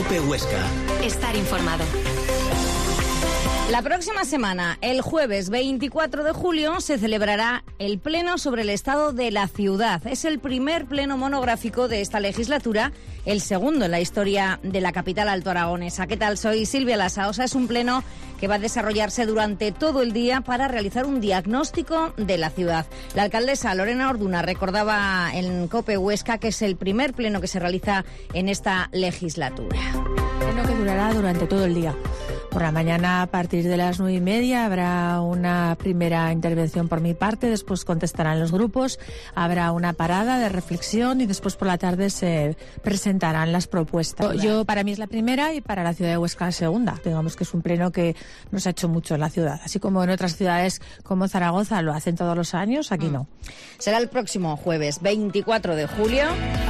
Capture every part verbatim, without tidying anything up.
COPE Huesca. Estar informado. La próxima semana, el jueves veinticuatro de julio, se celebrará el Pleno sobre el Estado de la Ciudad. Es el primer pleno monográfico de esta legislatura, el segundo en la historia de la capital altoaragonesa. ¿Qué tal? Soy Silvia Lasaosa. Es un pleno que va a desarrollarse durante todo el día para realizar un diagnóstico de la ciudad. La alcaldesa Lorena Orduna recordaba en COPE Huesca que es el primer pleno que se realiza en esta legislatura. Pleno que durará durante todo el día. Por la mañana, a partir de las nueve y media, habrá una primera intervención por mi parte, después contestarán los grupos, habrá una parada de reflexión y después por la tarde se presentarán las propuestas. Yo, para mí es la primera y para la ciudad de Huesca la segunda. Digamos que es un pleno que nos ha hecho mucho en la ciudad. Así como en otras ciudades como Zaragoza lo hacen todos los años, aquí mm. no. Será el próximo jueves veinticuatro de julio.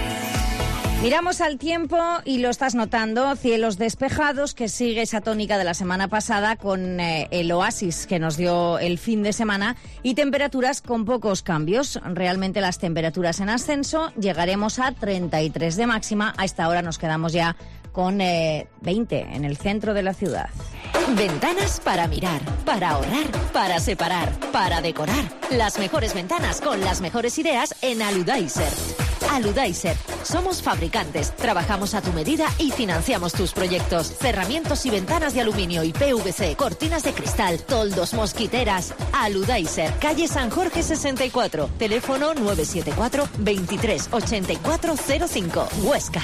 Miramos al tiempo y lo estás notando, cielos despejados, que sigue esa tónica de la semana pasada con eh, el oasis que nos dio el fin de semana y temperaturas con pocos cambios. Realmente las temperaturas en ascenso, llegaremos a treinta y tres de máxima. A esta hora nos quedamos ya con eh, veinte en el centro de la ciudad. Ventanas para mirar, para ahorrar, para separar, para decorar. Las mejores ventanas con las mejores ideas en Aludaiser. Aludaiser. Somos fabricantes, trabajamos a tu medida y financiamos tus proyectos. Cerramientos y ventanas de aluminio y P V C, cortinas de cristal, toldos, mosquiteras. Aludaiser, calle San Jorge sesenta y cuatro, teléfono nueve siete cuatro, veintitrés ochenta y cuatro cero cinco, Huesca.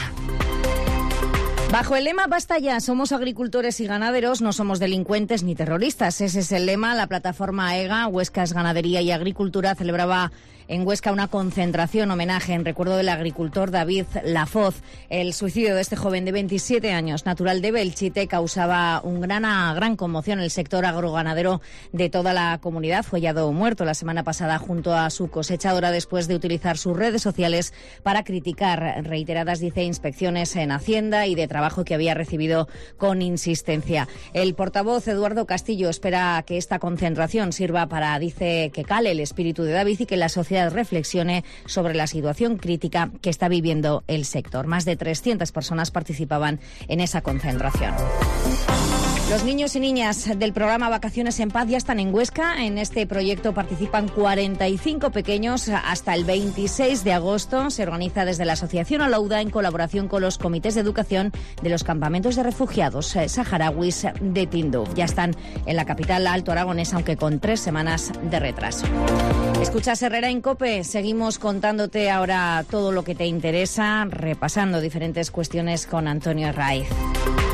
Bajo el lema Basta ya, somos agricultores y ganaderos, no somos delincuentes ni terroristas. Ese es el lema. La plataforma AEGA, Huesca es Ganadería y Agricultura, celebraba en Huesca una concentración homenaje en recuerdo del agricultor David Lafoz. El suicidio de este joven de veintisiete años, natural de Belchite, causaba un gran, una gran conmoción en el sector agroganadero de toda la comunidad. Fue hallado muerto la semana pasada junto a su cosechadora después de utilizar sus redes sociales para criticar reiteradas, dice, inspecciones en Hacienda y de trabajo que había recibido con insistencia. El portavoz Eduardo Castillo espera que esta concentración sirva para, dice, que cale el espíritu de David y que la sociedad reflexione sobre la situación crítica que está viviendo el sector. Más de trescientas personas participaban en esa concentración. Los niños y niñas del programa Vacaciones en Paz ya están en Huesca. En este proyecto participan cuarenta y cinco pequeños. Hasta el veintiséis de agosto se organiza desde la Asociación Alauda en colaboración con los comités de educación de los campamentos de refugiados eh, saharauis de Tinduf. Ya están en la capital altoaragonesa, aunque con tres semanas de retraso. Escuchas Herrera en COPE. Seguimos contándote ahora todo lo que te interesa, repasando diferentes cuestiones con Antonio Herraiz.